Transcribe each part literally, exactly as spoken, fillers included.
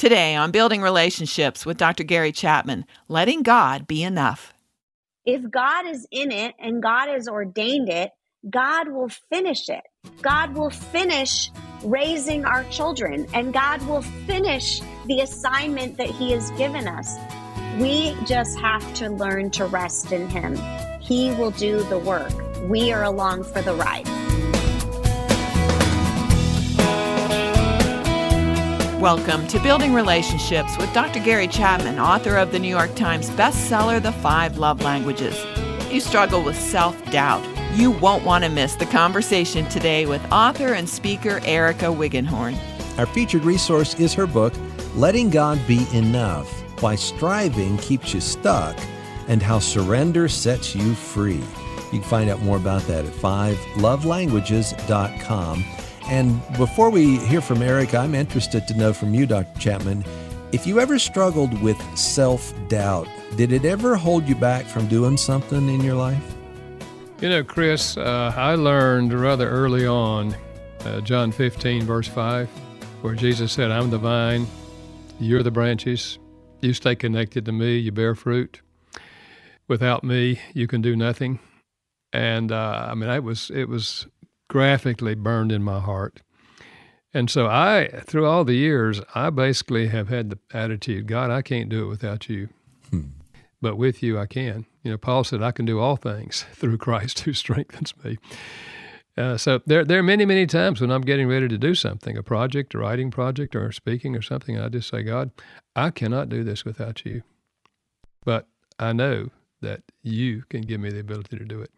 Today on Building Relationships with Doctor Gary Chapman, letting God be enough. If God is in it and God has ordained it, God will finish it. God will finish raising our children, and God will finish the assignment that He has given us. We just have to learn to rest in Him. He will do the work. We are along for the ride. Welcome to Building Relationships with Doctor Gary Chapman, author of the New York Times bestseller, The Five Love Languages. If you struggle with self-doubt, you won't want to miss the conversation today with author and speaker Erica Wiggenhorn. Our featured resource is her book, Letting God Be Enough, Why Striving Keeps You Stuck, and How Surrender Sets You Free. You can find out more about that at five love languages dot com. And before we hear from Erica, I'm interested to know from you, Doctor Chapman, if you ever struggled with self-doubt, did it ever hold you back from doing something in your life? You know, Chris, uh, I learned rather early on, uh, John fifteen, verse five, where Jesus said, I'm the vine, you're the branches, you stay connected to me, you bear fruit. Without me, you can do nothing. And uh, I mean, it was it was graphically burned in my heart. And so I, through all the years, I basically have had the attitude, God, I can't do it without you. Hmm. But with you, I can. You know, Paul said, I can do all things through Christ who strengthens me. Uh, so there, there are many, many times when I'm getting ready to do something, a project, a writing project, or speaking or something, and I just say, God, I cannot do this without you. But I know that you can give me the ability to do it.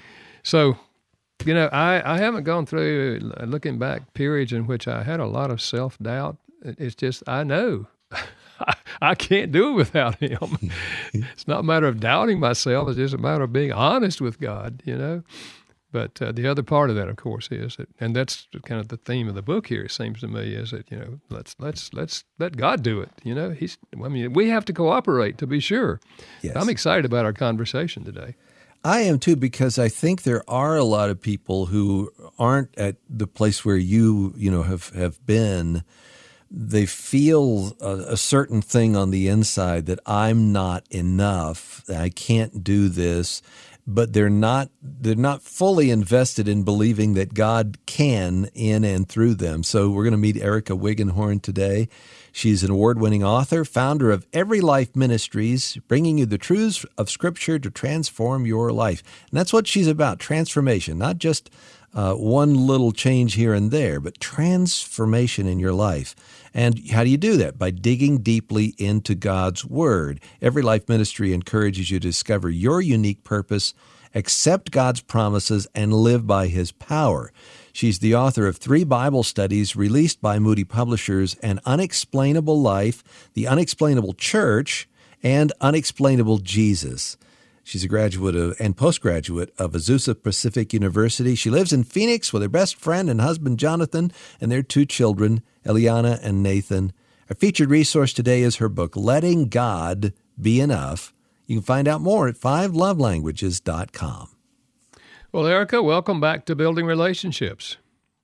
So, you know, I, I haven't gone through, looking back, periods in which I had a lot of self-doubt. It's just, I know I, I can't do it without Him. It's not a matter of doubting myself. It's just a matter of being honest with God, you know. But uh, the other part of that, of course, is that, and that's kind of the theme of the book here, it seems to me, is that, you know, let's let's let's let God do it. You know, He's. I mean, we have to cooperate to be sure. Yes. I'm excited about our conversation today. I am too, because I think there are a lot of people who aren't at the place where you, you know, have, have been. They feel a, a certain thing on the inside that I'm not enough. I can't do this, but they're not, they're not fully invested in believing that God can in and through them. So we're going to meet Erica Wiggenhorn today. She's an award-winning author, founder of Every Life Ministries, bringing you the truths of Scripture to transform your life. And that's what she's about, transformation, not just uh, one little change here and there, but transformation in your life. And how do you do that? By digging deeply into God's Word. Every Life Ministry encourages you to discover your unique purpose, accept God's promises, and live by His power. She's the author of three Bible studies released by Moody Publishers, An Unexplainable Life, The Unexplainable Church, and Unexplainable Jesus. She's a graduate of, and postgraduate of Azusa Pacific University. She lives in Phoenix with her best friend and husband, Jonathan, and their two children, Eliana and Nathan. Our featured resource today is her book, Letting God Be Enough. You can find out more at five love languages dot com. Well, Erica, welcome back to Building Relationships.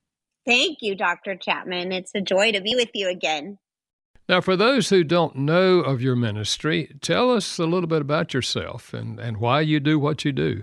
Thank you, Doctor Chapman. It's a joy to be with you again. Now, for those who don't know of your ministry, tell us a little bit about yourself and, and why you do what you do.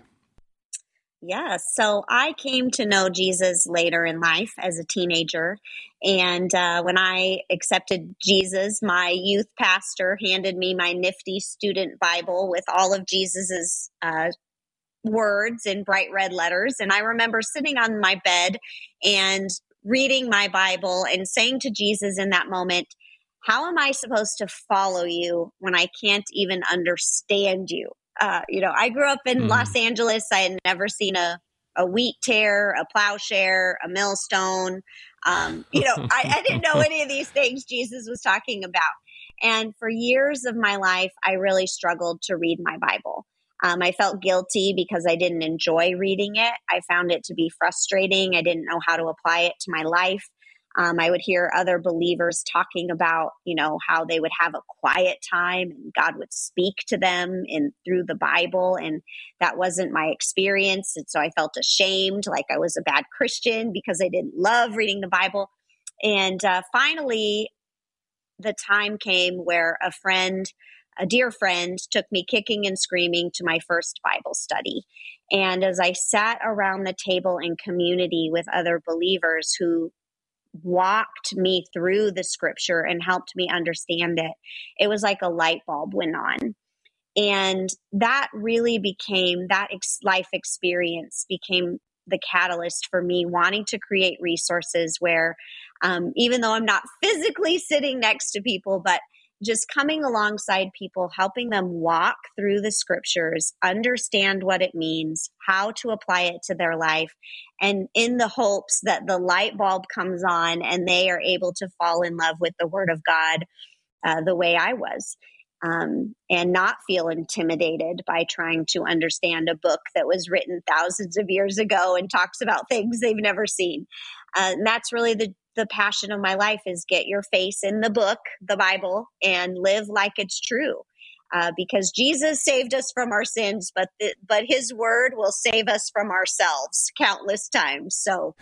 Yes. So I came to know Jesus later in life as a teenager. And uh, when I accepted Jesus, my youth pastor handed me my nifty student Bible with all of Jesus's uh words in bright red letters. And I remember sitting on my bed and reading my Bible and saying to Jesus in that moment, how am I supposed to follow you when I can't even understand you? Uh, you know, I grew up in mm. Los Angeles. I had never seen a, a wheat tear, a plowshare, a millstone. Um, you know, I, I didn't know any of these things Jesus was talking about. And for years of my life, I really struggled to read my Bible. Um, I felt guilty because I didn't enjoy reading it. I found it to be frustrating. I didn't know how to apply it to my life. Um, I would hear other believers talking about, you know, how they would have a quiet time and God would speak to them in through the Bible. And that wasn't my experience. And so I felt ashamed, like I was a bad Christian because I didn't love reading the Bible. And uh, finally, the time came where a friend, a dear friend, took me kicking and screaming to my first Bible study. And as I sat around the table in community with other believers who walked me through the scripture and helped me understand it, it was like a light bulb went on. And that really became, that ex- life experience became the catalyst for me wanting to create resources where, um, even though I'm not physically sitting next to people, but just coming alongside people, helping them walk through the scriptures, understand what it means, how to apply it to their life, and in the hopes that the light bulb comes on and they are able to fall in love with the Word of God uh, the way I was. Um, and not feel intimidated by trying to understand a book that was written thousands of years ago and talks about things they've never seen. Uh, and that's really the, the passion of my life, is get your face in the book, the Bible, and live like it's true. Uh, because Jesus saved us from our sins, but the, but His Word will save us from ourselves countless times. So.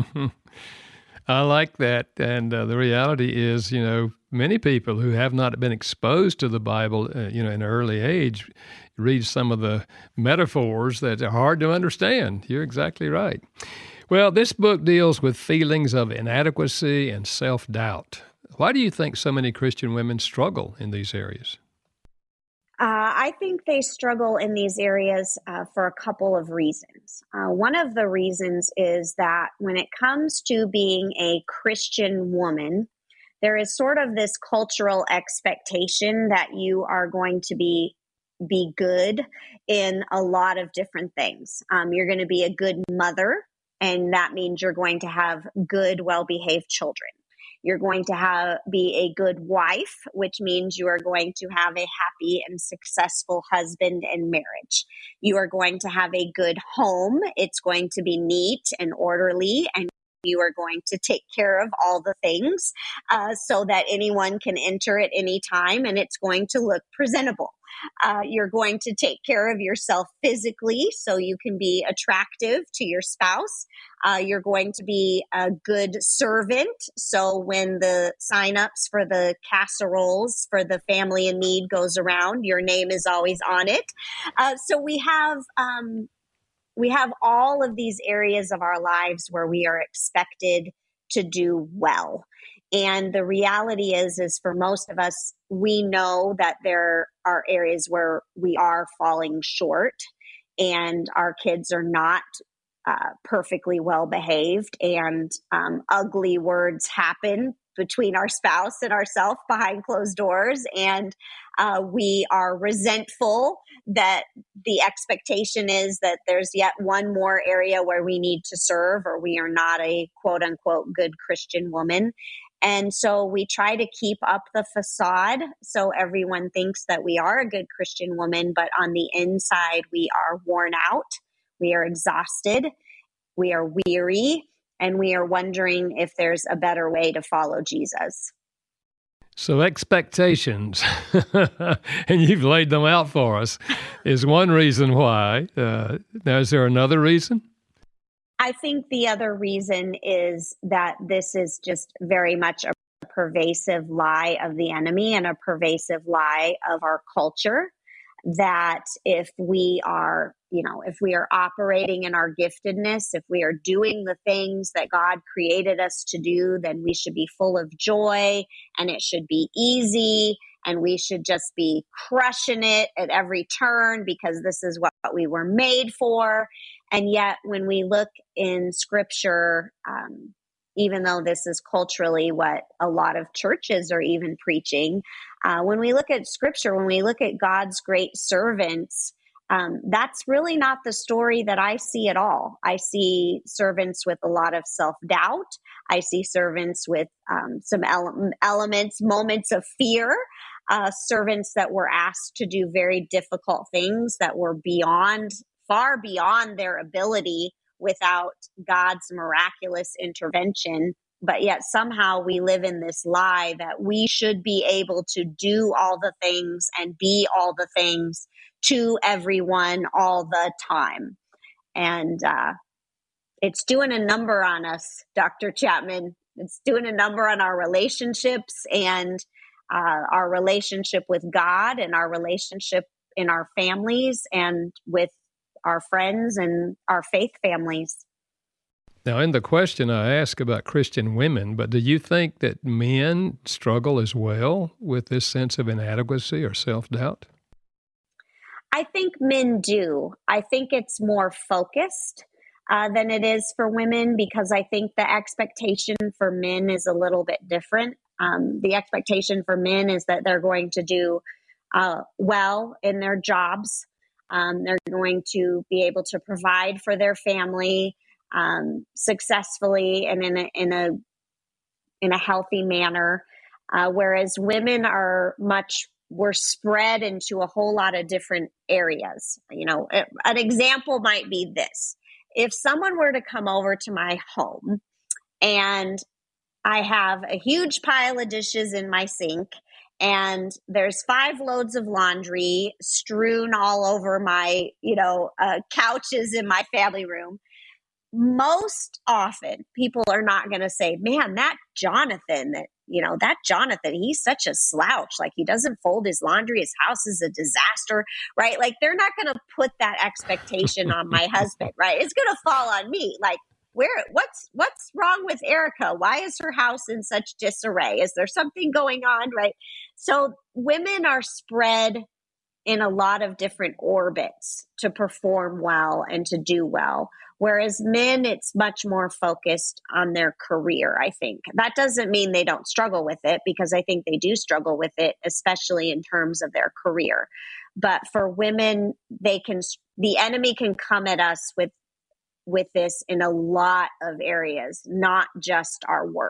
I like that. And uh, the reality is, you know, many people who have not been exposed to the Bible, uh, you know, in an early age, read some of the metaphors that are hard to understand. You're exactly right. Well, this book deals with feelings of inadequacy and self-doubt. Why do you think so many Christian women struggle in these areas? Uh, I think they struggle in these areas uh, for a couple of reasons. Uh, one of the reasons is that when it comes to being a Christian woman, there is sort of this cultural expectation that you are going to be be good in a lot of different things. Um, you're going to be a good mother, and that means you're going to have good, well-behaved children. You're going to have be a good wife, which means you are going to have a happy and successful husband and marriage. You are going to have a good home. It's going to be neat and orderly, and you are going to take care of all the things uh, so that anyone can enter at any time, and it's going to look presentable. Uh, you're going to take care of yourself physically so you can be attractive to your spouse. Uh, you're going to be a good servant. So when the signups for the casseroles for the family in need goes around, your name is always on it. Uh, so we have um, we have all of these areas of our lives where we are expected to do well. And the reality is, is for most of us, we know that there are areas where we are falling short and our kids are not uh, perfectly well behaved, and um, ugly words happen between our spouse and ourselves behind closed doors. And uh, we are resentful that the expectation is that there's yet one more area where we need to serve, or we are not a quote unquote good Christian woman. And so we try to keep up the facade so everyone thinks that we are a good Christian woman, but on the inside, we are worn out, we are exhausted, we are weary, and we are wondering if there's a better way to follow Jesus. So expectations, and you've laid them out for us, is one reason why. Uh, now, is there another reason? I think the other reason is that this is just very much a pervasive lie of the enemy and a pervasive lie of our culture, that if we are, you know, if we are operating in our giftedness, if we are doing the things that God created us to do, then we should be full of joy and it should be easy and we should just be crushing it at every turn because this is what we were made for. And yet when we look in scripture, um, even though this is culturally what a lot of churches are even preaching, uh, when we look at scripture, when we look at God's great servants, um, that's really not the story that I see at all. I see servants with a lot of self-doubt. I see servants with um, some ele- elements, moments of fear, uh, servants that were asked to do very difficult things that were beyond, far beyond their ability without God's miraculous intervention. But yet somehow we live in this lie that we should be able to do all the things and be all the things to everyone all the time. And uh, it's doing a number on us, Doctor Chapman. It's doing a number on our relationships. And uh, our relationship with God and our relationship in our families and with our friends and our faith families. Now, in the question I asked about Christian women, but do you think that men struggle as well with this sense of inadequacy or self-doubt? I think men do. I think it's more focused uh, than it is for women, because I think the expectation for men is a little bit different. Um, the expectation for men is that they're going to do uh, well in their jobs. Um, they're going to be able to provide for their family um, successfully and in a in a in a healthy manner, uh, whereas women are much we're spread into a whole lot of different areas. You know, an example might be this: if someone were to come over to my home and I have a huge pile of dishes in my sink, and there's five loads of laundry strewn all over my, you know, uh, couches in my family room. Most often people are not going to say, man, that Jonathan, that, you know, that Jonathan, he's such a slouch. Like, he doesn't fold his laundry. His house is a disaster, right? Like, they're not going to put that expectation on my husband, right? It's going to fall on me. Like, where, what's, what's wrong with Erica? Why is her house in such disarray? Is there something going on, right? So women are spread in a lot of different orbits to perform well and to do well. Whereas men, it's much more focused on their career, I think. That doesn't mean they don't struggle with it, because I think they do struggle with it, especially in terms of their career. But for women, they can, the enemy can come at us with, with this in a lot of areas, not just our work.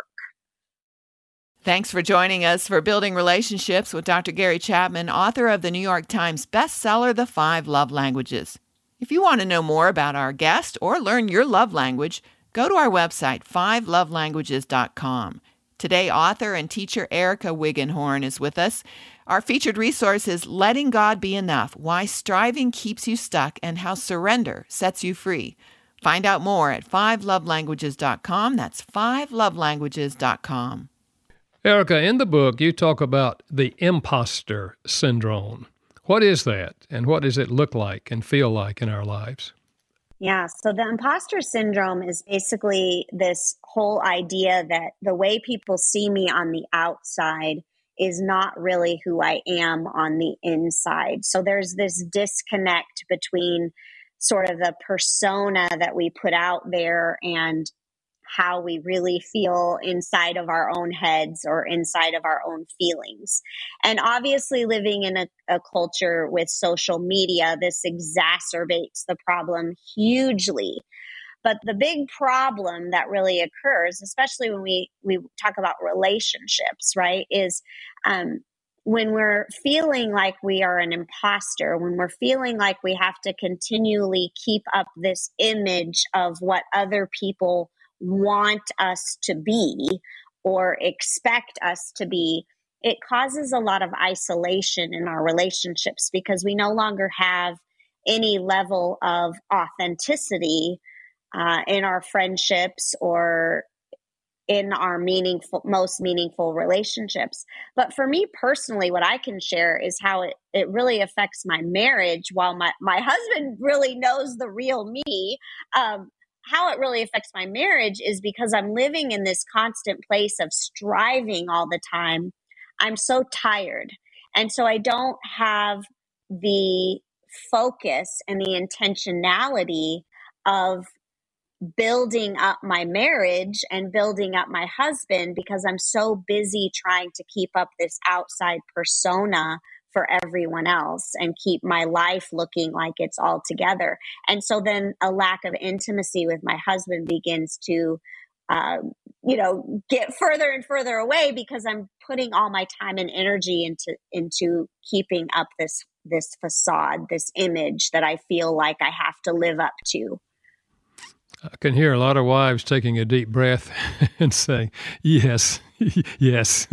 Thanks for joining us for Building Relationships with Doctor Gary Chapman, author of the New York Times bestseller, The Five Love Languages. If you want to know more about our guest or learn your love language, go to our website, five love languages dot com. Today, author and teacher Erica Wiggenhorn is with us. Our featured resource is Letting God Be Enough, Why Striving Keeps You Stuck and How Surrender Sets You Free. Find out more at five love languages dot com. That's five love languages dot com. Erica, in the book, you talk about the imposter syndrome. What is that, and what does it look like and feel like in our lives? Yeah, so the imposter syndrome is basically this whole idea that the way people see me on the outside is not really who I am on the inside. So there's this disconnect between sort of the persona that we put out there and how we really feel inside of our own heads or inside of our own feelings. And obviously, living in a, a culture with social media, this exacerbates the problem hugely. But the big problem that really occurs, especially when we, we talk about relationships, right, is um, when we're feeling like we are an imposter, when we're feeling like we have to continually keep up this image of what other people want us to be or expect us to be, it causes a lot of isolation in our relationships, because we no longer have any level of authenticity uh, in our friendships or in our meaningful, most meaningful relationships. But for me personally, what I can share is how it, it really affects my marriage. While my, my husband really knows the real me, um, how it really affects my marriage is because I'm living in this constant place of striving all the time. I'm so tired. And so I don't have the focus and the intentionality of building up my marriage and building up my husband, because I'm so busy trying to keep up this outside persona for everyone else and keep my life looking like it's all together. And so then a lack of intimacy with my husband begins to, uh, you know, get further and further away, because I'm putting all my time and energy into into keeping up this this facade, this image that I feel like I have to live up to. I can hear a lot of wives taking a deep breath and saying, yes, yes.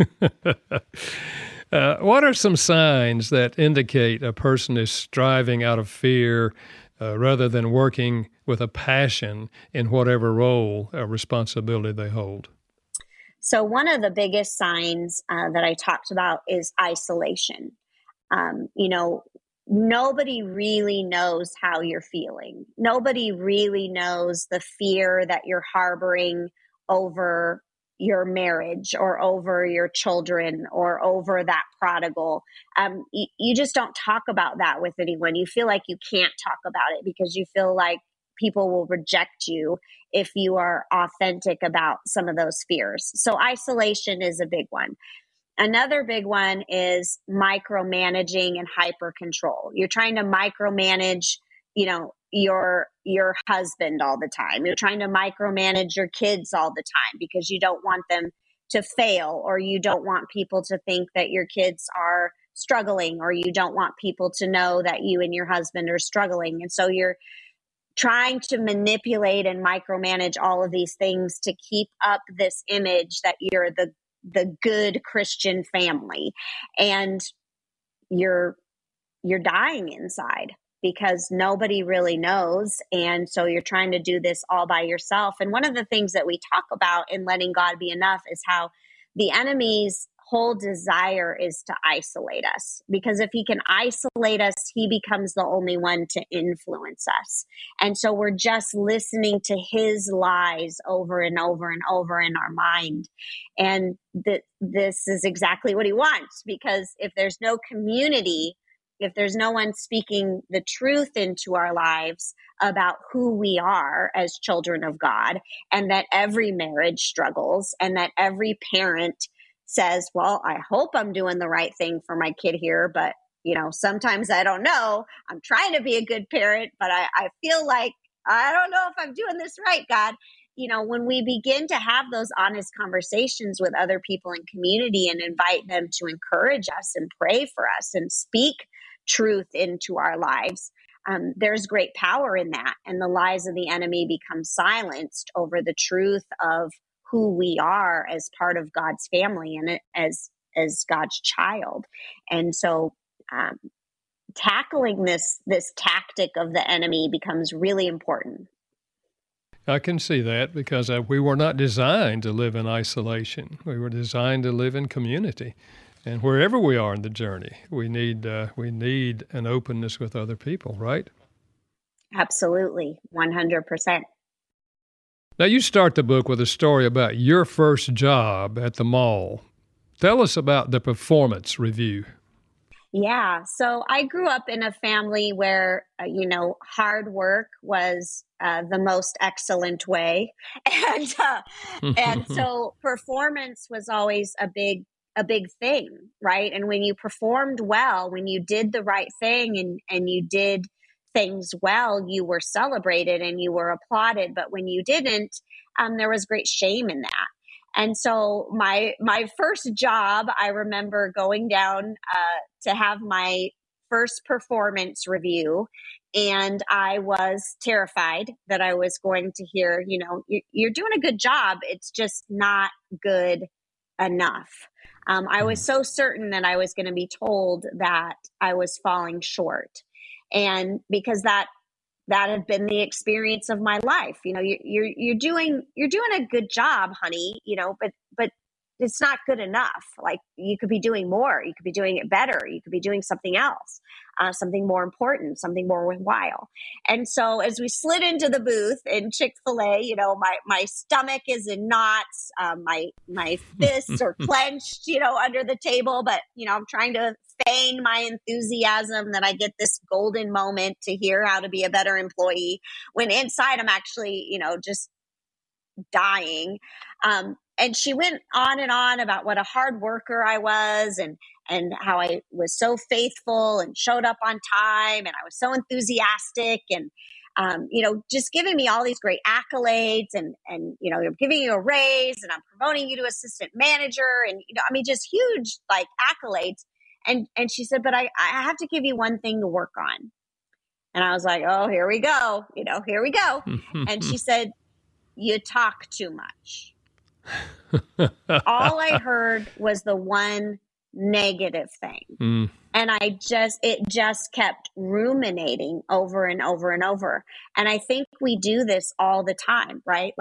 Uh, what are some signs that indicate a person is striving out of fear uh, rather than working with a passion in whatever role or responsibility they hold? So one of the biggest signs uh, that I talked about is isolation. Um, you know, nobody really knows how you're feeling. Nobody really knows the fear that you're harboring over your marriage or over your children or over that prodigal. Um, you, you just don't talk about that with anyone. You feel like you can't talk about it because you feel like people will reject you if you are authentic about some of those fears. So isolation is a big one. Another big one is micromanaging and hyper control. You're trying to micromanage, you know, your your husband all the time. You're trying to micromanage your kids all the time because you don't want them to fail, or you don't want people to think that your kids are struggling, or you don't want people to know that you and your husband are struggling. And so you're trying to manipulate and micromanage all of these things to keep up this image that you're the the good Christian family, and you're you're dying inside because nobody really knows. And so you're trying to do this all by yourself. And one of the things that we talk about in Letting God Be Enough is how the enemy's whole desire is to isolate us, because if he can isolate us, he becomes the only one to influence us. And so we're just listening to his lies over and over and over in our mind. And th- this is exactly what he wants, because if there's no community, if there's no one speaking the truth into our lives about who we are as children of God, and that every marriage struggles, and that every parent says, well, I hope I'm doing the right thing for my kid here, but you know, sometimes I don't know. I'm trying to be a good parent, but I, I feel like I don't know if I'm doing this right, God. You know, when we begin to have those honest conversations with other people in community and invite them to encourage us and pray for us and speak truth into our lives, um, there's great power in that. And the lies of the enemy become silenced over the truth of who we are as part of God's family and as as God's child. And so um, tackling this this tactic of the enemy becomes really important. I can see that, because uh, we were not designed to live in isolation. We were designed to live in community. And wherever we are in the journey, we need uh, we need an openness with other people, right? Absolutely, one hundred percent. Now, you start the book with a story about your first job at the mall. Tell us about the performance review. Yeah, so I grew up in a family where, uh, you know, hard work was uh, the most excellent way. And uh, and so performance was always a big a big thing, right? And when you performed well, when you did the right thing and, and you did things well, you were celebrated and you were applauded. But when you didn't, um, there was great shame in that. And so my my first job, I remember going down uh, to have my first performance review, and I was terrified that I was going to hear, you know, you're doing a good job, it's just not good enough. Um, I was so certain that I was going to be told that I was falling short. And because that that had been the experience of my life, you know, you, you're you're doing you're doing a good job, honey, you know, but but it's not good enough. Like, you could be doing more, you could be doing it better, you could be doing something else, uh, something more important, something more worthwhile. And so as we slid into the booth in Chick-fil-A, you know, my my stomach is in knots, um, my my fists are clenched, you know, under the table, but you know, I'm trying to feign my enthusiasm that I get this golden moment to hear how to be a better employee, when inside I'm actually, you know, just dying. Um, and she went on and on about what a hard worker I was, and and how I was so faithful and showed up on time, and I was so enthusiastic, and um, you know, just giving me all these great accolades, and and you know, I'm giving you a raise, and I'm promoting you to assistant manager, and you know, I mean, just huge like accolades. And and she said, but I, I have to give you one thing to work on. And I was like, oh, here we go. You know, here we go. And she said, you talk too much. All I heard was the one negative thing. Mm. And I just, it just kept ruminating over and over and over. And I think we do this all the time, right? Like,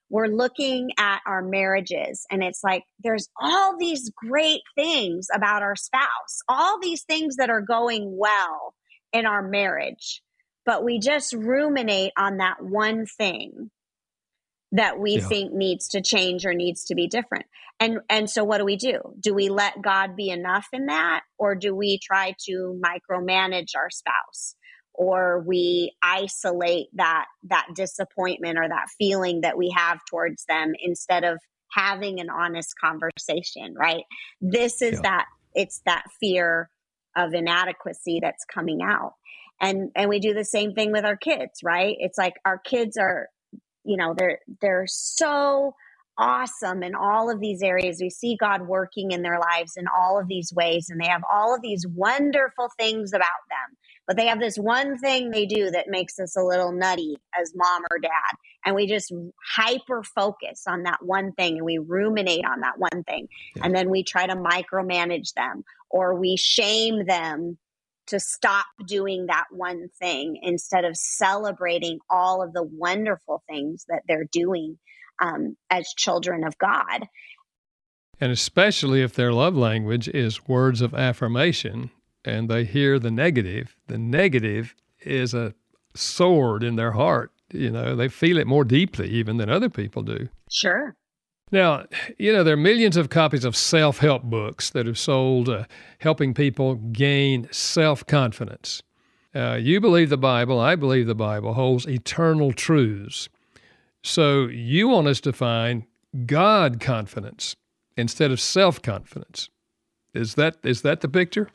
we're looking at our marriages and it's like, there's all these great things about our spouse, all these things that are going well in our marriage, but we just ruminate on that one thing that we Yeah. think needs to change or needs to be different. And and so what do we do? Do we let God be enough in that? Or do we try to micromanage our spouse? Or we isolate that that disappointment or that feeling that we have towards them instead of having an honest conversation, right? This is Yeah. that, it's that fear of inadequacy that's coming out. And and we do the same thing with our kids, right? It's like our kids are, you know, they're they're so awesome in all of these areas. We see God working in their lives in all of these ways, and they have all of these wonderful things about them. But they have this one thing they do that makes us a little nutty as mom or dad. And we just hyper focus on that one thing and we ruminate on that one thing. Yeah. And then we try to micromanage them or we shame them to stop doing that one thing instead of celebrating all of the wonderful things that they're doing um, as children of God. And especially if their love language is words of affirmation and they hear the negative, the negative is a sword in their heart. You know, they feel it more deeply even than other people do. Sure. Now, you know, there are millions of copies of self-help books that are sold, uh, helping people gain self-confidence. Uh, you believe the Bible, I believe the Bible holds eternal truths. So you want us to find God confidence instead of self-confidence. Is that is that the picture?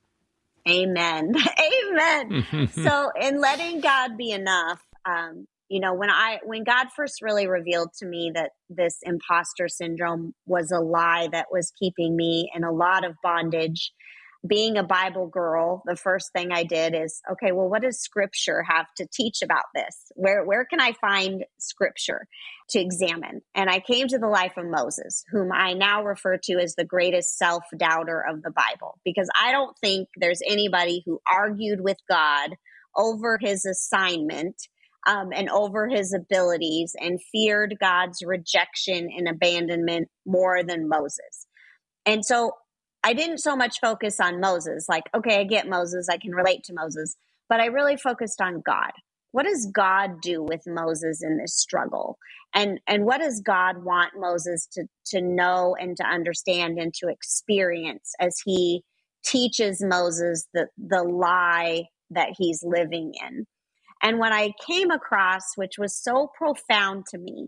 Amen. Amen. So in letting God be enough, um, you know, when I when God first really revealed to me that this imposter syndrome was a lie that was keeping me in a lot of bondage, being a Bible girl, the first thing I did is, okay, well, what does Scripture have to teach about this? Where where can I find Scripture to examine? And I came to the life of Moses, whom I now refer to as the greatest self-doubter of the Bible, because I don't think there's anybody who argued with God over his assignment um, and over his abilities and feared God's rejection and abandonment more than Moses. And so I didn't so much focus on Moses, like, okay, I get Moses, I can relate to Moses, but I really focused on God. What does God do with Moses in this struggle? And and what does God want Moses to, to know and to understand and to experience as he teaches Moses the, the lie that he's living in? And what I came across, which was so profound to me,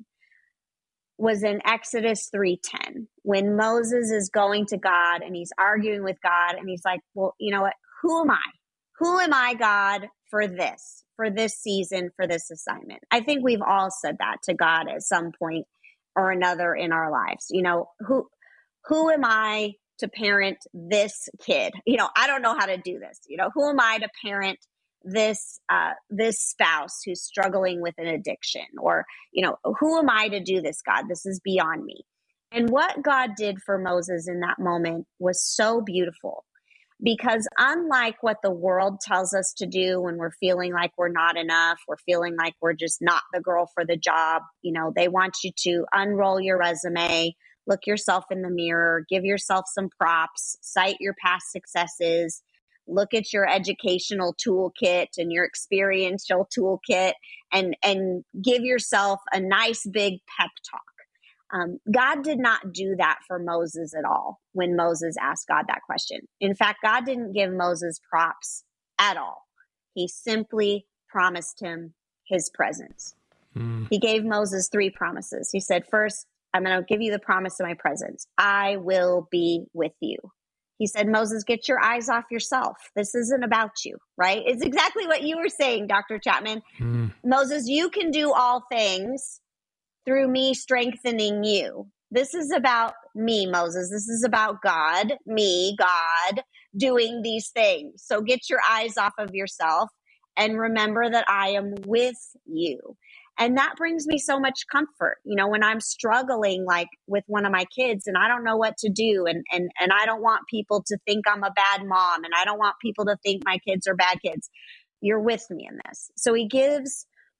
was in Exodus three ten, when Moses is going to God and he's arguing with God and he's like, well, you know what? Who am I? Who am I, God, for this, for this season, for this assignment? I think we've all said that to God at some point or another in our lives. You know, who, who am I to parent this kid? You know, I don't know how to do this. You know, who am I to parent this uh, this spouse who's struggling with an addiction? Or, you know, who am I to do this, God? This is beyond me. And what God did for Moses in that moment was so beautiful, because unlike what the world tells us to do when we're feeling like we're not enough, we're feeling like we're just not the girl for the job, you know, they want you to unroll your resume, look yourself in the mirror, give yourself some props, cite your past successes, look at your educational toolkit and your experiential toolkit, and, and give yourself a nice big pep talk. Um, God did not do that for Moses at all when Moses asked God that question. In fact, God didn't give Moses props at all. He simply promised him his presence. Mm. He gave Moses three promises. He said, first, I'm going to give you the promise of my presence. I will be with you. He said, Moses, get your eyes off yourself. This isn't about you, right? It's exactly what you were saying, Doctor Chapman. Mm. Moses, you can do all things through me strengthening you. This is about me, Moses. This is about God, me, God, doing these things. So get your eyes off of yourself and remember that I am with you. And that brings me so much comfort. You know, when I'm struggling like with one of my kids and I don't know what to do, and and and I don't want people to think I'm a bad mom, and I don't want people to think my kids are bad kids. You're with me in this. So he gives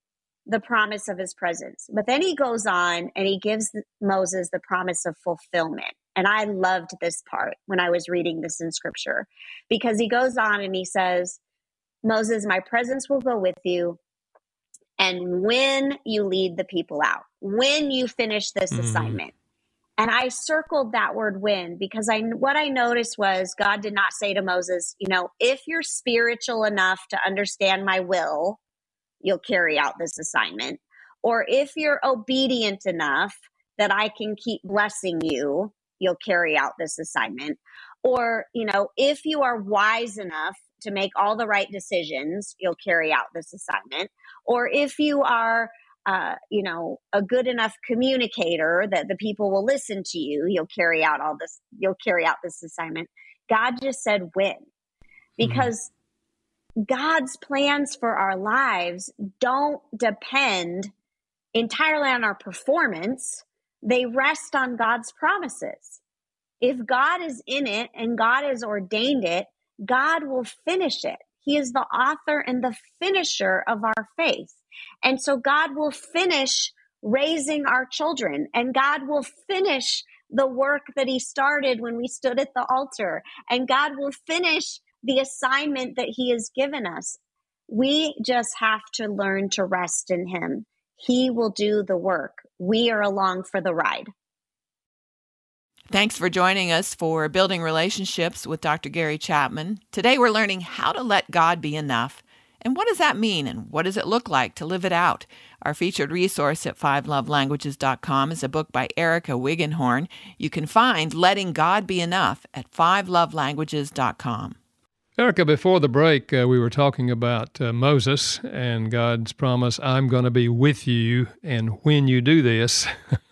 the promise of his presence. But then he goes on and he gives Moses the promise of fulfillment. And I loved this part when I was reading this in scripture, because he goes on and he says, Moses, my presence will go with you. And when you lead the people out, when you finish this mm. assignment. And I circled that word when, because I, what I noticed was God did not say to Moses, you know, if you're spiritual enough to understand my will, you'll carry out this assignment. Or if you're obedient enough that I can keep blessing you, you'll carry out this assignment. Or, you know, if you are wise enough to make all the right decisions, you'll carry out this assignment. Or if you are, uh, you know, a good enough communicator that the people will listen to you, you'll carry out all this, you'll carry out this assignment. God just said when, because mm-hmm. God's plans for our lives don't depend entirely on our performance. They rest on God's promises. If God is in it and God has ordained it, God will finish it. He is the author and the finisher of our faith. And so God will finish raising our children, and God will finish the work that he started when we stood at the altar, and God will finish the assignment that he has given us. We just have to learn to rest in him. He will do the work. We are along for the ride. Thanks for joining us for Building Relationships with Doctor Gary Chapman. Today we're learning how to let God be enough. And what does that mean, and what does it look like to live it out? Our featured resource at five love languages dot com is a book by Erica Wiggenhorn. You can find Letting God Be Enough at five love languages dot com. Erica, before the break, uh, we were talking about uh, Moses and God's promise, I'm going to be with you, and when you do this,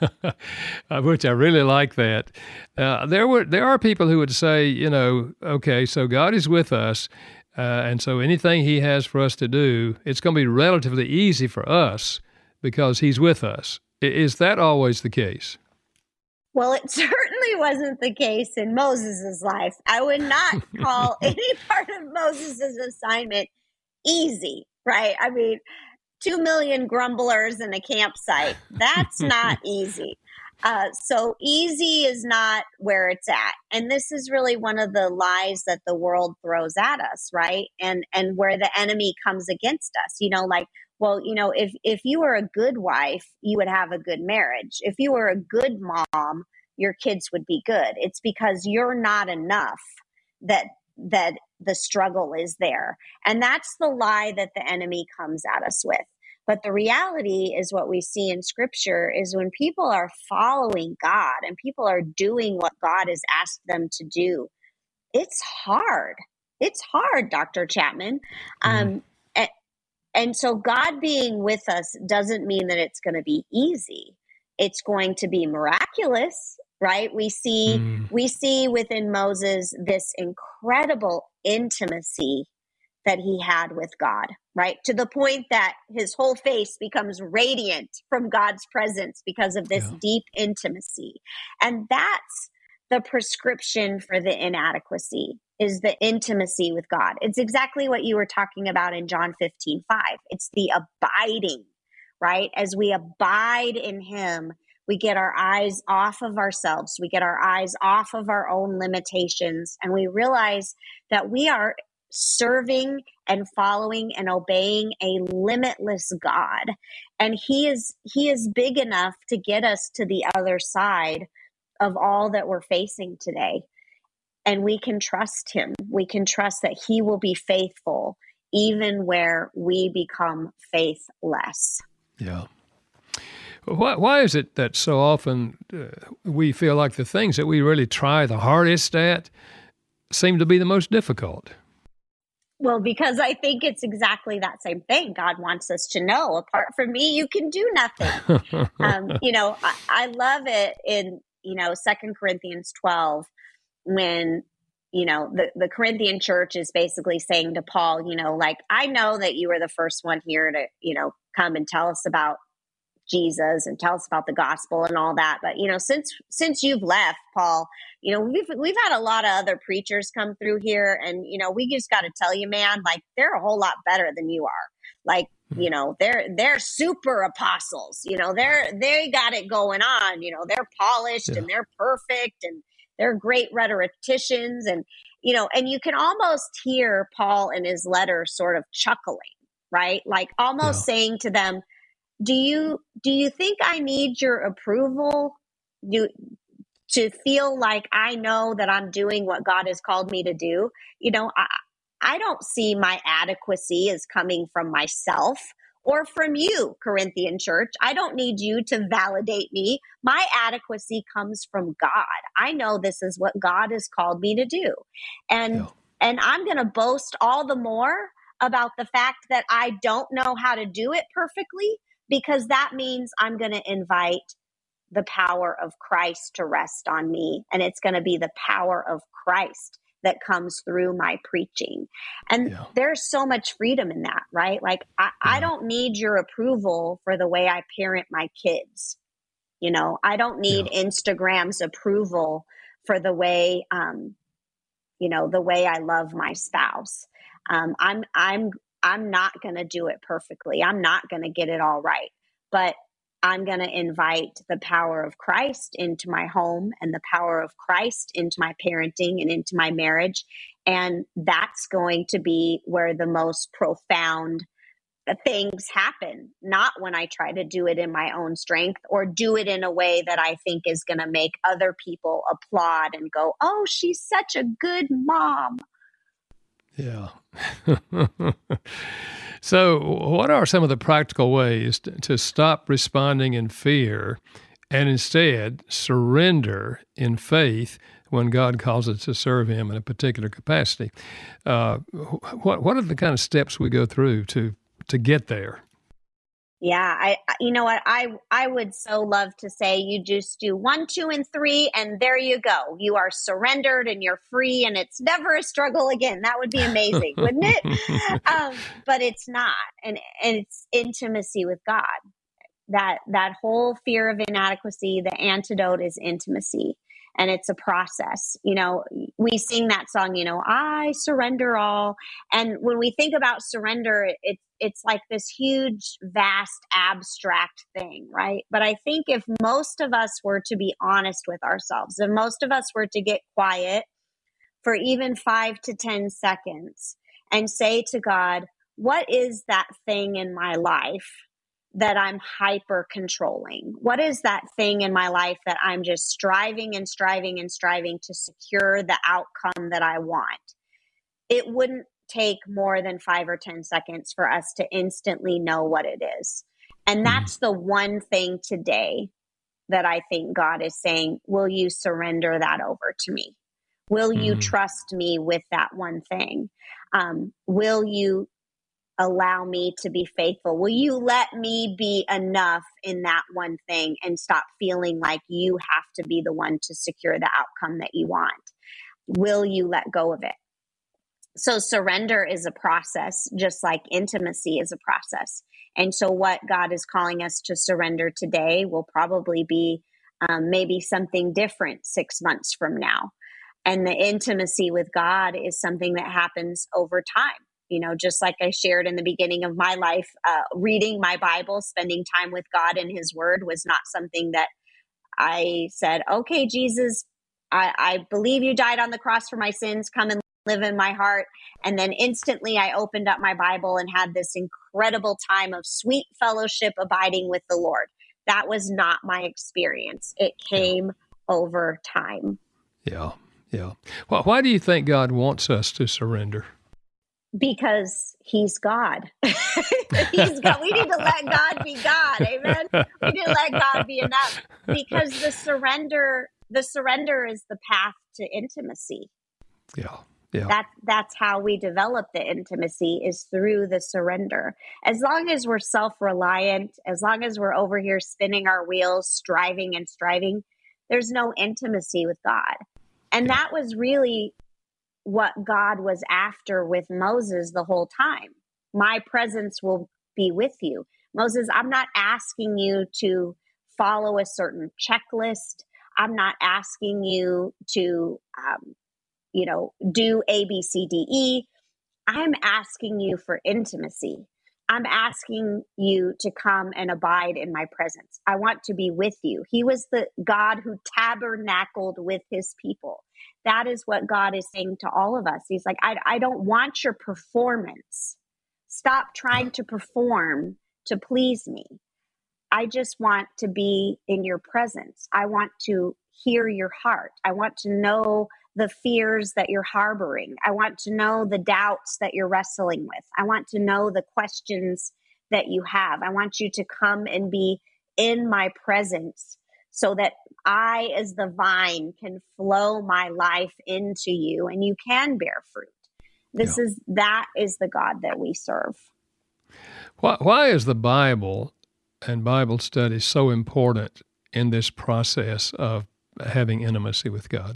which I really like that. Uh, there were there are people who would say, you know, okay, so God is with us, uh, and so anything he has for us to do, it's going to be relatively easy for us because he's with us. Is that always the case? Well, it certainly wasn't the case in Moses' life. I would not call any part of Moses' assignment easy, right? I mean, two million grumblers in a campsite, that's not easy. Uh, so easy is not where it's at. And this is really one of the lies that the world throws at us, right? And and where the enemy comes against us, you know, like, well, you know, if, if you were a good wife, you would have a good marriage. If you were a good mom, your kids would be good. It's because you're not enough that that the struggle is there. And that's the lie that the enemy comes at us with. But the reality is what we see in scripture is when people are following God and people are doing what God has asked them to do, it's hard. It's hard, Doctor Chapman. Mm. Um, and, and so God being with us doesn't mean that it's going to be easy. It's going to be miraculous, right? We see, mm. we see within Moses this incredible intimacy that he had with God, right? To the point that his whole face becomes radiant from God's presence because of this yeah. deep intimacy. And that's the prescription for the inadequacy, is the intimacy with God. It's exactly what you were talking about in John fifteen five. It's the abiding, right? As we abide in him, we get our eyes off of ourselves. We get our eyes off of our own limitations. And we realize that we are serving and following and obeying a limitless God. And he is, he is big enough to get us to the other side of all that we're facing today. And we can trust him. We can trust that he will be faithful even where we become faithless. Yeah. Why, why is it that so often uh, we feel like the things that we really try the hardest at seem to be the most difficult? Well, because I think it's exactly that same thing. God wants us to know, apart from me, you can do nothing. um, you know, I, I love it in, you know, Second Corinthians twelve, when, you know, the, the Corinthian church is basically saying to Paul, you know, like, I know that you were the first one here to, you know, come and tell us about Jesus and tell us about the gospel and all that. But, you know, since, since you've left, Paul, you know, we've, we've had a lot of other preachers come through here, and, you know, we just got to tell you, man, like, they're a whole lot better than you are. Like, You know, they're they're super apostles. You know, they're they got it going on. You know, they're polished Yeah. and they're perfect and they're great rhetoricians. And, you know, and you can almost hear Paul in his letter sort of chuckling, right? Like almost Yeah. saying to them, do you do you think I need your approval? Do to feel like I know that I'm doing what God has called me to do? You know, I I don't see my adequacy as coming from myself or from you, Corinthian church. I don't need you to validate me. My adequacy comes from God. I know this is what God has called me to do. And Yeah. and I'm going to boast all the more about the fact that I don't know how to do it perfectly, because that means I'm going to invite the power of Christ to rest on me. And it's going to be the power of Christ that comes through my preaching. And Yeah. there's so much freedom in that, right? Like, I, I Yeah. don't need your approval for the way I parent my kids. You know, I don't need Yeah. Instagram's approval for the way, um, you know, the way I love my spouse. Um, I'm, I'm, I'm not going to do it perfectly. I'm not going to get it all right, but I'm going to invite the power of Christ into my home and the power of Christ into my parenting and into my marriage. And that's going to be where the most profound things happen, not when I try to do it in my own strength or do it in a way that I think is going to make other people applaud and go, oh, she's such a good mom. Yeah. So, what are some of the practical ways to, to stop responding in fear and instead surrender in faith when God calls us to serve Him in a particular capacity? Uh, what What are the kind of steps we go through to to get there? Yeah, I, you know what, I, I would so love to say you just do one, two, and three, and there you go. You are surrendered and you're free, and it's never a struggle again. That would be amazing, wouldn't it? Um, but it's not, and, and it's intimacy with God. That that whole fear of inadequacy, the antidote is intimacy. And it's a process. You know, we sing that song, you know, I surrender all. And when we think about surrender, it, it's like this huge, vast, abstract thing, right? But I think if most of us were to be honest with ourselves, if most of us were to get quiet for even five to ten seconds and say to God, what is that thing in my life that I'm hyper controlling? What is that thing in my life that I'm just striving and striving and striving to secure the outcome that I want? It wouldn't take more than five or ten seconds for us to instantly know what it is. And that's the one thing today that I think God is saying, will you surrender that over to me? Will you Mm. trust me with that one thing? Um, will you allow me to be faithful? Will you let me be enough in that one thing and stop feeling like you have to be the one to secure the outcome that you want? Will you let go of it? So surrender is a process, just like intimacy is a process. And so what God is calling us to surrender today will probably be um, maybe something different six months from now. And the intimacy with God is something that happens over time. You know, just like I shared in the beginning of my life, uh, reading my Bible, spending time with God and His Word was not something that I said, okay, Jesus, I, I believe you died on the cross for my sins. Come and live in my heart. And then instantly I opened up my Bible and had this incredible time of sweet fellowship abiding with the Lord. That was not my experience. It came yeah. over time. Yeah, yeah. Well, why do you think God wants us to surrender? Because He's God. He's God. We need to let God be God. Amen. We need to let God be enough. Because the surrender, the surrender is the path to intimacy. Yeah. Yeah. That, that's how we develop the intimacy, is through the surrender. As long as we're self-reliant, as long as we're over here spinning our wheels, striving and striving, there's no intimacy with God. And yeah. that was really what God was after with Moses the whole time. My presence will be with you. Moses, I'm not asking you to follow a certain checklist. I'm not asking you to, um, you know, do A, B, C, D, E. I'm asking you for intimacy. I'm asking you to come and abide in my presence. I want to be with you. He was the God who tabernacled with his people. That is what God is saying to all of us. He's like, I, I don't want your performance. Stop trying to perform to please me. I just want to be in your presence. I want to hear your heart. I want to know the fears that you're harboring. I want to know the doubts that you're wrestling with. I want to know the questions that you have. I want you to come and be in my presence so that I, as the vine, can flow my life into you and you can bear fruit. This yeah. is, that is the God that we serve. Why, why is the Bible and Bible study so important in this process of having intimacy with God?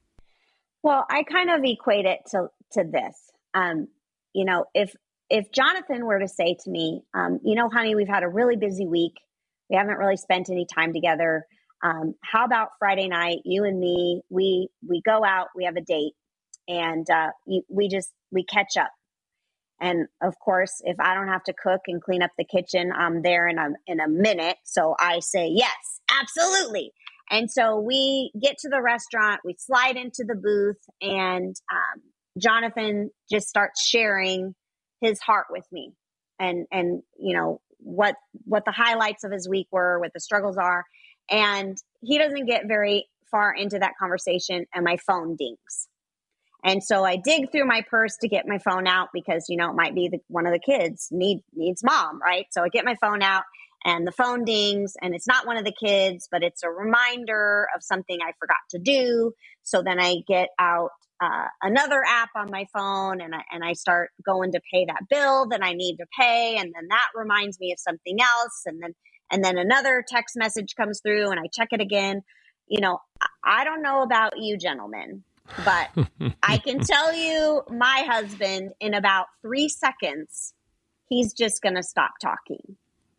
Well, I kind of equate it to, to this. Um, you know, if if Jonathan were to say to me, um, you know, honey, we've had a really busy week. We haven't really spent any time together. Um, how about Friday night, you and me, we we go out, we have a date, and uh, you, we just, we catch up. And of course, if I don't have to cook and clean up the kitchen, I'm there in a, in a minute. So I say, yes, absolutely. And so we get to the restaurant, we slide into the booth, and um, Jonathan just starts sharing his heart with me and, and, you know, what, what the highlights of his week were, what the struggles are. And he doesn't get very far into that conversation and my phone dings. And so I dig through my purse to get my phone out because, you know, it might be the, one of the kids need, needs mom, right? So I get my phone out. And the phone dings, and it's not one of the kids, but it's a reminder of something I forgot to do. So then I get out uh, another app on my phone, and I, and I start going to pay that bill that I need to pay, and then that reminds me of something else, and then and then another text message comes through, and I check it again. You know, I don't know about you gentlemen, but I can tell you, my husband, in about three seconds, he's just going to stop talking.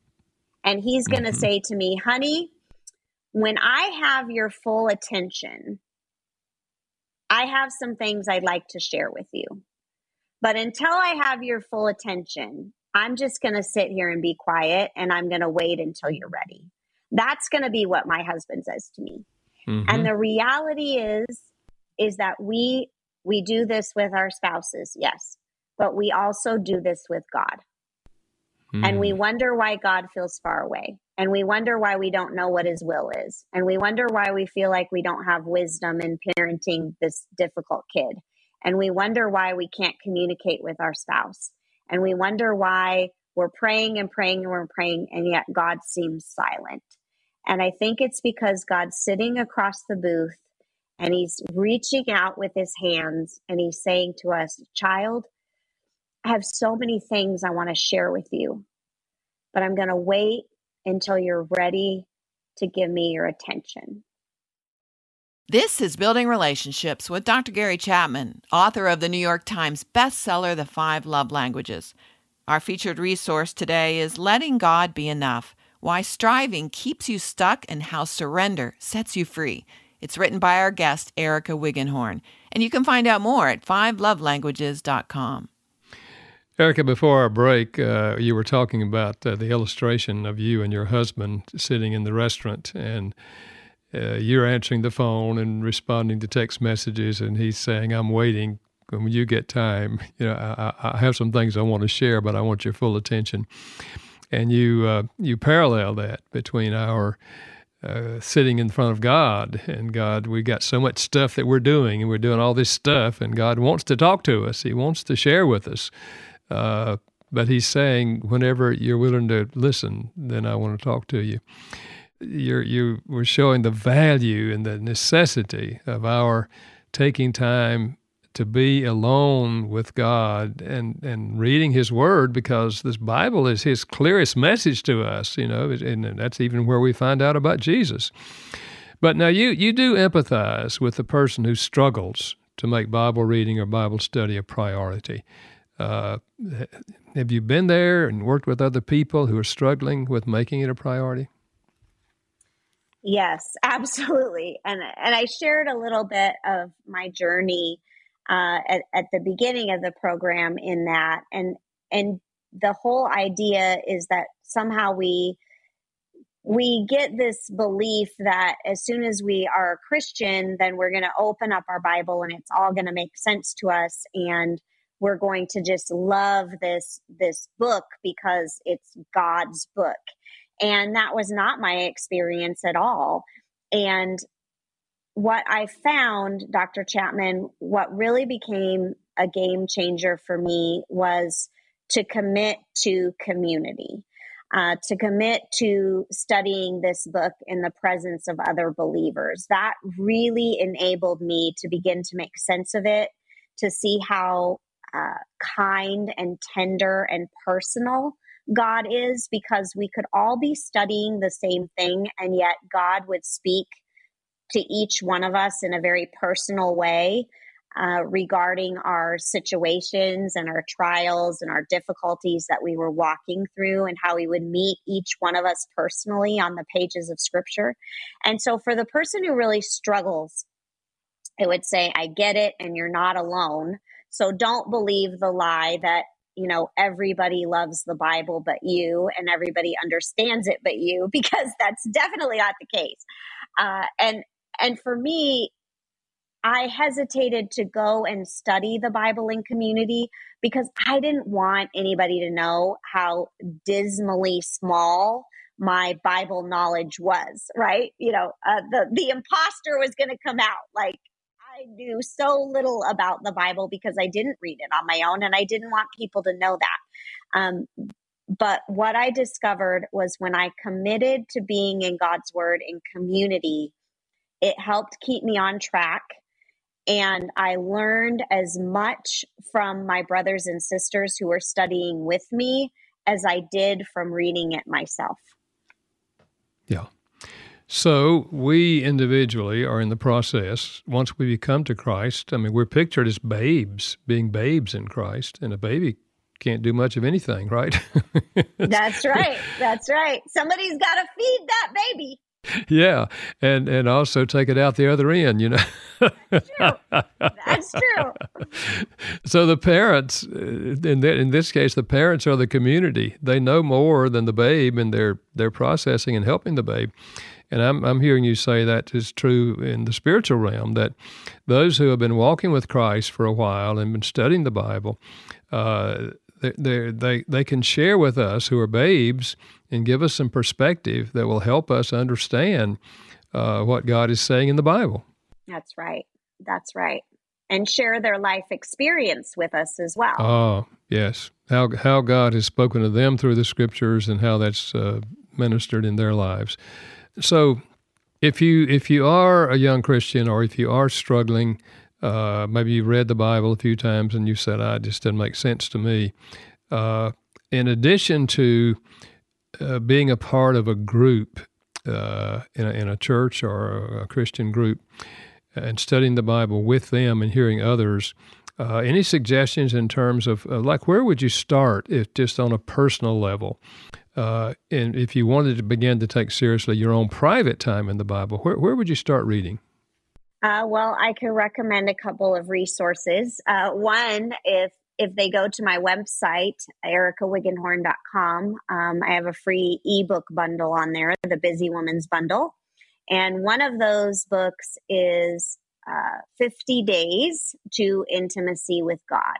And he's going to say to me, honey, when I have your full attention, I have some things I'd like to share with you. But until I have your full attention, I'm just going to sit here and be quiet, and I'm going to wait until you're ready. That's going to be what my husband says to me. Mm-hmm. And the reality is, is that we, we do this with our spouses, yes, but we also do this with God. And we wonder why God feels far away. And we wonder why we don't know what his will is. And we wonder why we feel like we don't have wisdom in parenting this difficult kid. And we wonder why we can't communicate with our spouse. And we wonder why we're praying and praying and we're praying, and yet God seems silent. And I think it's because God's sitting across the booth and he's reaching out with his hands and he's saying to us, child, I have so many things I want to share with you, but I'm going to wait until you're ready to give me your attention. This is Building Relationships with Doctor Gary Chapman, author of the New York Times bestseller, The Five Love Languages. Our featured resource today is Letting God Be Enough, Why Striving Keeps You Stuck and How Surrender Sets You Free. It's written by our guest, Erica Wiggenhorn, and you can find out more at five love languages dot com. Erica, before our break, uh, you were talking about uh, the illustration of you and your husband sitting in the restaurant, and uh, you're answering the phone and responding to text messages, and he's saying, I'm waiting. When you get time, you know, I, I have some things I want to share, but I want your full attention. And you uh, you parallel that between our uh, sitting in front of God and God. We got so much stuff that we're doing, and we're doing all this stuff, and God wants to talk to us. He wants to share with us. Uh, but he's saying, whenever you're willing to listen, then I want to talk to you. You're, you were showing the value and the necessity of our taking time to be alone with God and, and reading his word, because this Bible is his clearest message to us, you know, and that's even where we find out about Jesus. But now you, you do empathize with the person who struggles to make Bible reading or Bible study a priority. Uh, have you been there and worked with other people who are struggling with making it a priority? Yes, absolutely. And and I shared a little bit of my journey uh, at, at the beginning of the program in that. And and the whole idea is that somehow we we get this belief that as soon as we are a Christian, then we're going to open up our Bible and it's all going to make sense to us. And we're going to just love this, this book because it's God's book. And that was not my experience at all. And what I found, Doctor Chapman, what really became a game changer for me was to commit to community. Uh, to commit to studying this book in the presence of other believers. That really enabled me to begin to make sense of it, to see how uh, kind and tender and personal God is, because we could all be studying the same thing, and yet God would speak to each one of us in a very personal way uh, regarding our situations and our trials and our difficulties that we were walking through, and how he would meet each one of us personally on the pages of Scripture. And so for the person who really struggles, it would say, I get it, and you're not alone. So don't believe the lie that, you know, everybody loves the Bible but you, and everybody understands it but you, because that's definitely not the case. Uh, and and for me, I hesitated to go and study the Bible in community because I didn't want anybody to know how dismally small my Bible knowledge was, right? You know, uh, the, the imposter was going to come out. Like, I knew so little about the Bible because I didn't read it on my own, and I didn't want people to know that. Um, but what I discovered was when I committed to being in God's Word in community, it helped keep me on track. And I learned as much from my brothers and sisters who were studying with me as I did from reading it myself. Yeah. So we individually are in the process, once we become to Christ, I mean, we're pictured as babes, being babes in Christ, and a baby can't do much of anything, right? That's right. That's right. Somebody's got to feed that baby. Yeah, and and also take it out the other end, you know. That's true. That's true. So the parents, in th- in this case, the parents are the community. They know more than the babe, and they're they're processing and helping the babe. And I'm I'm hearing you say that is true in the spiritual realm, that those who have been walking with Christ for a while and been studying the Bible, uh, they they they can share with us who are babes and give us some perspective that will help us understand uh, what God is saying in the Bible. That's right. That's right. And share their life experience with us as well. Oh, yes. How how God has spoken to them through the Scriptures and how that's uh, ministered in their lives. So if you if you are a young Christian, or if you are struggling, uh, maybe you've read the Bible a few times and you said, ah, it just doesn't make sense to me. Uh, in addition to uh, being a part of a group uh, in, a, in a church or a Christian group and studying the Bible with them and hearing others, uh, any suggestions in terms of, uh, like, where would you start if just on a personal level? Uh, and if you wanted to begin to take seriously your own private time in the Bible, where, where would you start reading? Uh, well, I can recommend a couple of resources. Uh, one, if if they go to my website, erica wiggenhorn dot com, um, I have a free ebook bundle on there, the Busy Woman's Bundle. And one of those books is uh, fifty days to Intimacy with God.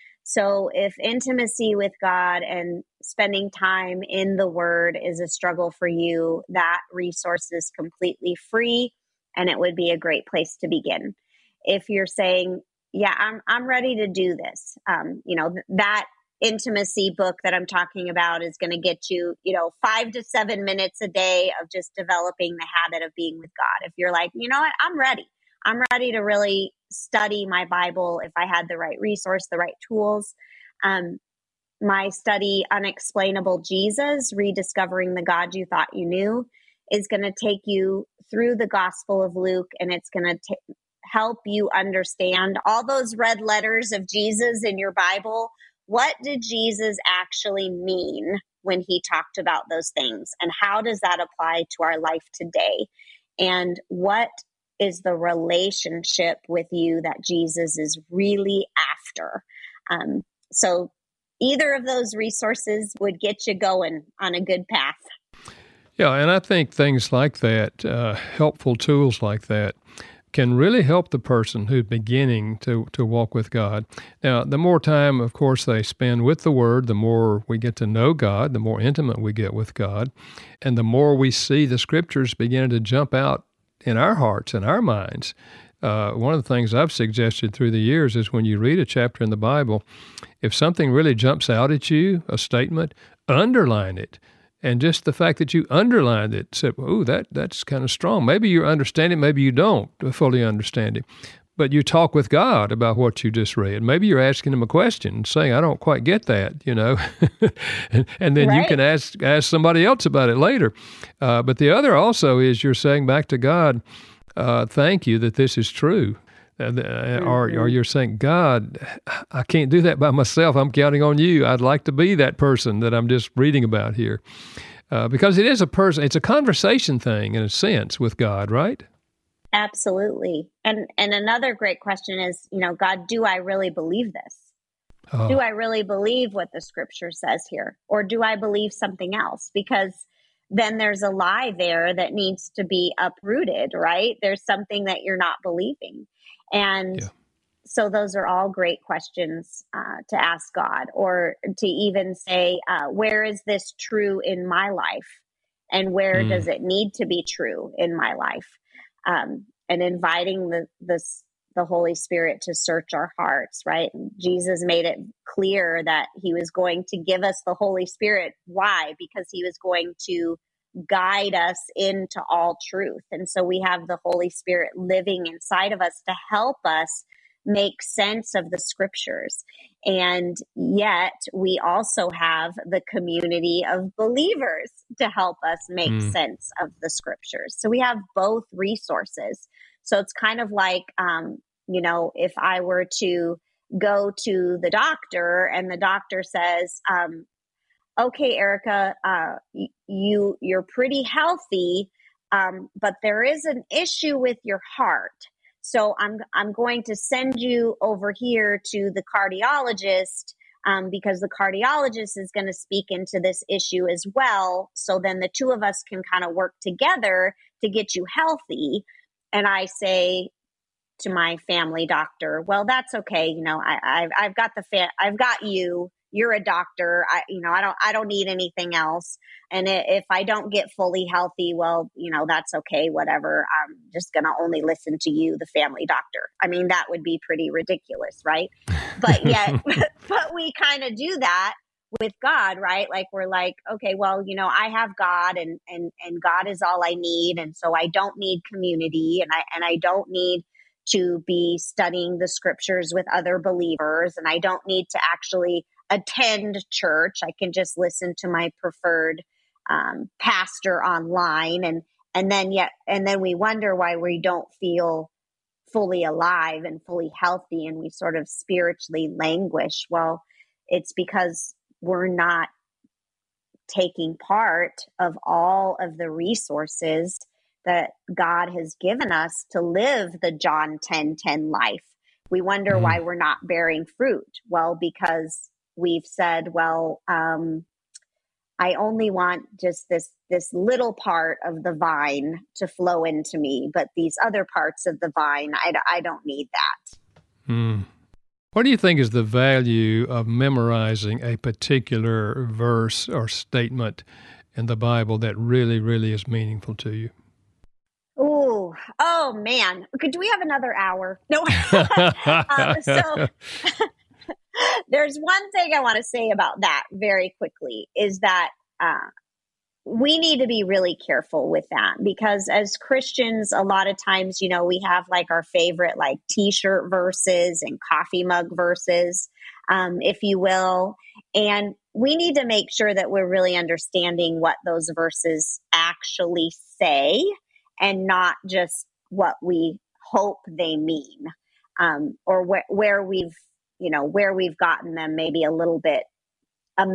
So if intimacy with God and spending time in the Word is a struggle for you, that resource is completely free, and it would be a great place to begin. If you're saying, yeah, I'm I'm ready to do this, um, you know, th- that intimacy book that I'm talking about is going to get you, you know, five to seven minutes a day of just developing the habit of being with God. If you're like, you know what, I'm ready. I'm ready to really study my Bible if I had the right resource, the right tools. Um, my study, Unexplainable Jesus, Rediscovering the God You Thought You Knew, is going to take you through the Gospel of Luke, and it's going to t- help you understand all those red letters of Jesus in your Bible. What did Jesus actually mean when he talked about those things? And how does that apply to our life today? And what is the relationship with you that Jesus is really after? Um, so either of those resources would get you going on a good path. Yeah, and I think things like that, uh, helpful tools like that, can really help the person who's beginning to, to walk with God. Now, the more time, of course, they spend with the Word, the more we get to know God, the more intimate we get with God, and the more we see the Scriptures beginning to jump out in our hearts and our minds. Uh, one of the things I've suggested through the years is when you read a chapter in the Bible, if something really jumps out at you, a statement, underline it. And just the fact that you underlined it, said, "Ooh, that that's kind of strong." Maybe you understand it, maybe you don't fully understand it. But you talk with God about what you just read. Maybe you're asking him a question, saying, "I don't quite get that," you know. and, and then right. you can ask ask somebody else about it later. Uh, but the other also is you're saying back to God, uh, "Thank you that this is true." Uh, mm-hmm. or, or you're saying, "God, I can't do that by myself. I'm counting on you. I'd like to be that person that I'm just reading about here." Uh, because it is a person, it's a conversation thing in a sense with God, right? Absolutely. And and another great question is, you know, God, do I really believe this? Oh. Do I really believe what the Scripture says here? Or do I believe something else? Because then there's a lie there that needs to be uprooted, right? There's something that you're not believing. And yeah. so those are all great questions uh, to ask God, or to even say, uh, where is this true in my life? And where mm. does it need to be true in my life? Um, and inviting the, the, the Holy Spirit to search our hearts, right? Jesus made it clear that he was going to give us the Holy Spirit. Why? Because he was going to guide us into all truth. And so we have the Holy Spirit living inside of us to help us make sense of the Scriptures. And yet we also have the community of believers to help us make mm. sense of the Scriptures. So we have both resources. So it's kind of like, um, you know, if I were to go to the doctor and the doctor says, um, okay, Erica, uh, you, you're pretty healthy, um, but there is an issue with your heart. So I'm, I'm going to send you over here to the cardiologist, um, because the cardiologist is going to speak into this issue as well. So then the two of us can kind of work together to get you healthy. And I say to my family doctor, well, that's okay. You know, I, I've, I've got the fa- I've got you. You're a doctor. I, you know, I don't, I don't need anything else. And if I don't get fully healthy, well, you know, that's okay. Whatever. I'm just going to only listen to you, the family doctor. I mean, that would be pretty ridiculous, right? But yet, but we kind of do that with God, right? Like we're like, okay, well, you know, I have God, and and and God is all I need, and so I don't need community, and I and I don't need to be studying the Scriptures with other believers, and I don't need to actually attend church. I can just listen to my preferred um, pastor online, and and then yet and then we wonder why we don't feel fully alive and fully healthy, and we sort of spiritually languish. Well, it's because we're not taking part of all of the resources that God has given us to live the John ten ten life. We wonder mm. why we're not bearing fruit. Well, because we've said, well, um, I only want just this this little part of the vine to flow into me, but these other parts of the vine, I, I don't need that. Mm. What do you think is the value of memorizing a particular verse or statement in the Bible that really, really is meaningful to you? Oh, oh man. Okay, do we have another hour? No. um, so there's one thing I want to say about that very quickly is that uh, we need to be really careful with that, because as Christians, a lot of times, you know, we have like our favorite like t-shirt verses and coffee mug verses, um, if you will. And we need to make sure that we're really understanding what those verses actually say and not just what we hope they mean, um, or wh- where we've, you know, where we've gotten them maybe a little bit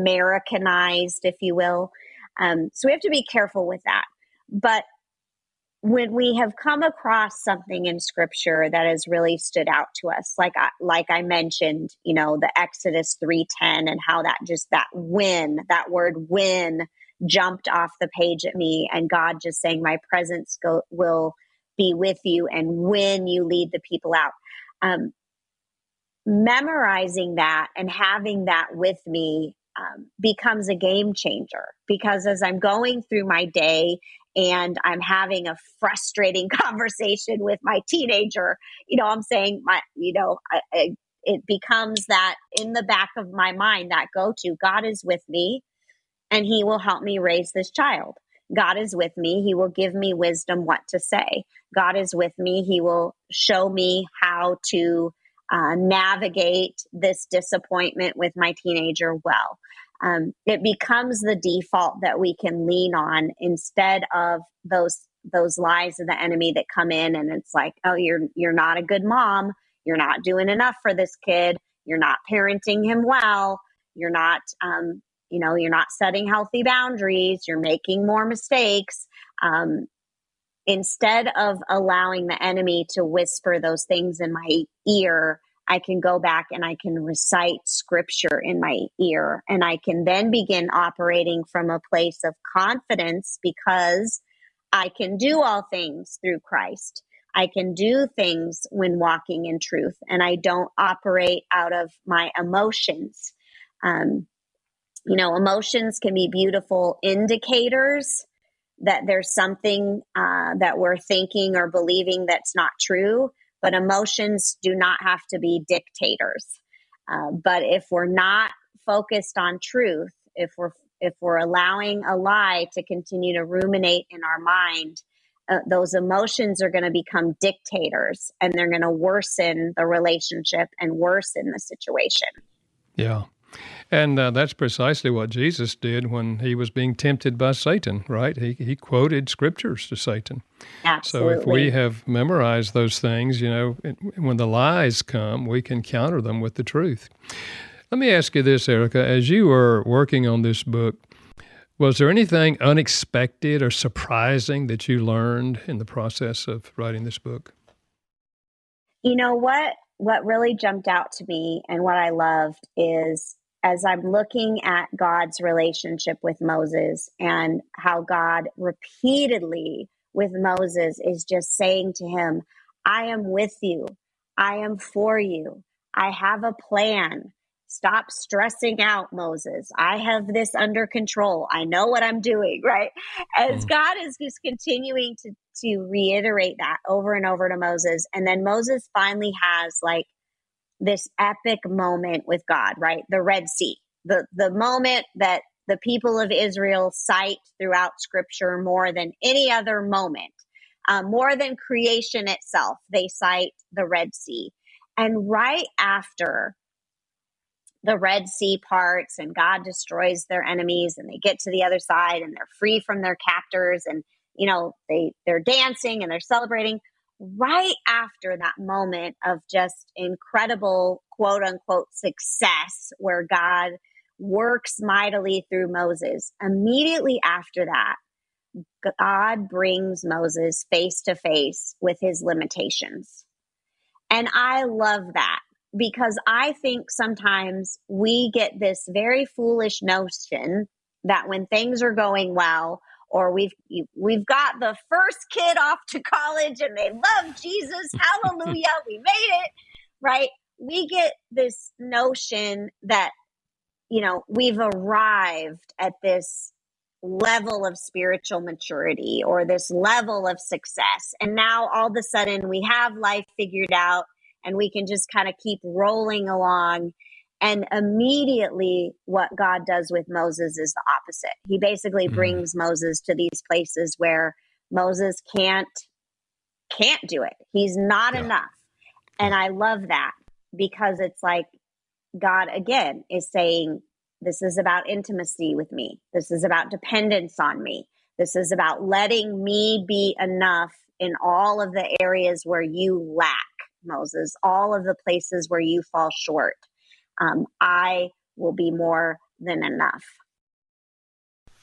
Americanized, if you will. Um, so we have to be careful with that. But when we have come across something in scripture that has really stood out to us, like I, like I mentioned, you know, the Exodus three ten and how that just that win, that word win jumped off the page at me, and God just saying, my presence go, will be with you and when you lead the people out. Um, memorizing that and having that with me um, becomes a game changer, because as I'm going through my day and I'm having a frustrating conversation with my teenager, you know, I'm saying my, you know, I, I, it becomes that in the back of my mind, that go-to, God is with me and he will help me raise this child. God is with me. He will give me wisdom what to say. God is with me. He will show me how to uh, navigate this disappointment with my teenager well. Um, it becomes the default that we can lean on instead of those those lies of the enemy that come in, and it's like, oh, you're you're not a good mom. You're not doing enough for this kid. You're not parenting him well. You're not, um, you know, you're not setting healthy boundaries. You're making more mistakes. Um, instead of allowing the enemy to whisper those things in my ear, I can go back and I can recite scripture in my ear, and I can then begin operating from a place of confidence, because I can do all things through Christ. I can do things when walking in truth, and I don't operate out of my emotions. Um, you know, emotions can be beautiful indicators that there's something uh, that we're thinking or believing that's not true. But emotions do not have to be dictators. Uh, but if we're not focused on truth, if we're if we're allowing a lie to continue to ruminate in our mind, uh, those emotions are going to become dictators, and they're going to worsen the relationship and worsen the situation. Yeah. And uh, that's precisely what Jesus did when he was being tempted by Satan, right? He he quoted scriptures to Satan. Absolutely. So if we have memorized those things, you know, it, when the lies come, we can counter them with the truth. Let me ask you this, Erica. As you were working on this book, was there anything unexpected or surprising that you learned in the process of writing this book? You know what? What really jumped out to me and what I loved is, as I'm looking at God's relationship with Moses and how God repeatedly with Moses is just saying to him, I am with you. I am for you. I have a plan. Stop stressing out, Moses. I have this under control. I know what I'm doing, right? As Mm. God is just continuing to, to reiterate that over and over to Moses. And then Moses finally has like this epic moment with God, right? The Red Sea, the, the moment that the people of Israel cite throughout scripture more than any other moment, um, more than creation itself, they cite the Red Sea. And right after the Red Sea parts and God destroys their enemies and they get to the other side and they're free from their captors, and, you know, they, they're dancing and they're celebrating. Right after that moment of just incredible, quote unquote, success where God works mightily through Moses, immediately after that, God brings Moses face to face with his limitations. And I love that, because I think sometimes we get this very foolish notion that when things are going well, or we've we've got the first kid off to college and they love Jesus, hallelujah, we made it, right? We get this notion that, you know, we've arrived at this level of spiritual maturity or this level of success. And now all of a sudden we have life figured out and we can just kind of keep rolling along. And immediately what God does with Moses is the opposite. He basically mm. brings Moses to these places where Moses can't, can't do it. He's not yeah. enough. And yeah. I love that, because it's like God again is saying, this is about intimacy with me. This is about dependence on me. This is about letting me be enough in all of the areas where you lack, Moses, all of the places where you fall short. Um, I will be more than enough.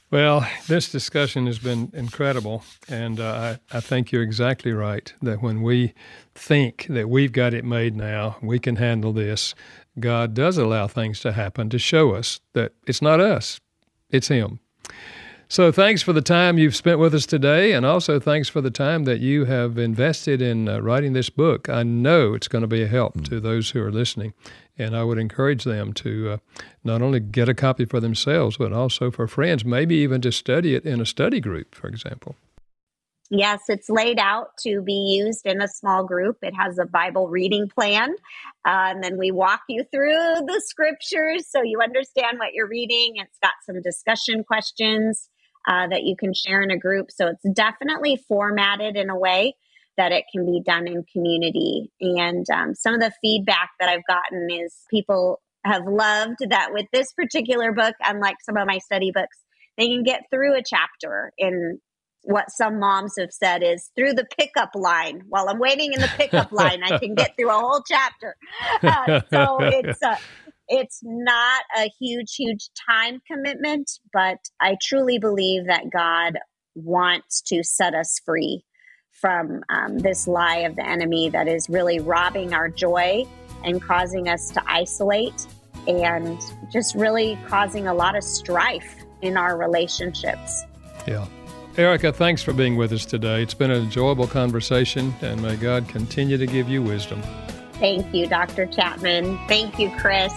Well, this discussion has been incredible, and uh, I, I think you're exactly right, that when we think that we've got it made now, we can handle this, God does allow things to happen to show us that it's not us, it's Him. So thanks for the time you've spent with us today, and also thanks for the time that you have invested in uh, writing this book. I know it's going to be a help mm-hmm. to those who are listening, and I would encourage them to uh, not only get a copy for themselves, but also for friends, maybe even to study it in a study group, for example. Yes, it's laid out to be used in a small group. It has a Bible reading plan, uh, and then we walk you through the scriptures so you understand what you're reading. It's got some discussion questions uh, that you can share in a group. So it's definitely formatted in a way that it can be done in community. And um, some of the feedback that I've gotten is people have loved that with this particular book, unlike some of my study books, they can get through a chapter in what some moms have said is through the pickup line. While I'm waiting in the pickup line, I can get through a whole chapter. Uh, so it's uh, it's not a huge, huge time commitment, but I truly believe that God wants to set us free from um, this lie of the enemy that is really robbing our joy and causing us to isolate and just really causing a lot of strife in our relationships. Yeah. Erica, thanks for being with us today. It's been an enjoyable conversation, and may God continue to give you wisdom. Thank you, Doctor Chapman. Thank you, Chris.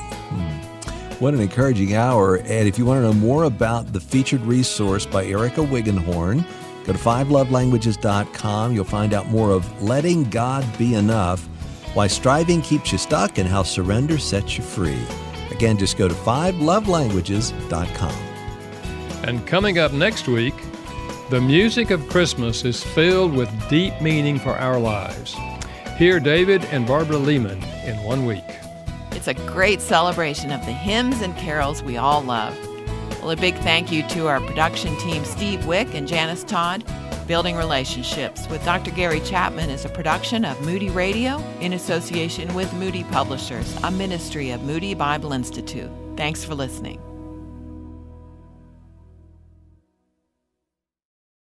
What an encouraging hour. And if you want to know more about the featured resource by Erica Wiggenhorn, go to five love languages dot com. You'll find out more of Letting God Be Enough, Why Striving Keeps You Stuck, and How Surrender Sets You Free. Again, just go to five love languages dot com. And coming up next week, the music of Christmas is filled with deep meaning for our lives. Hear David and Barbara Lehman in one week. It's a great celebration of the hymns and carols we all love. Well, a big thank you to our production team, Steve Wick and Janice Todd. Building Relationships with Doctor Gary Chapman is a production of Moody Radio in association with Moody Publishers, a ministry of Moody Bible Institute. Thanks for listening.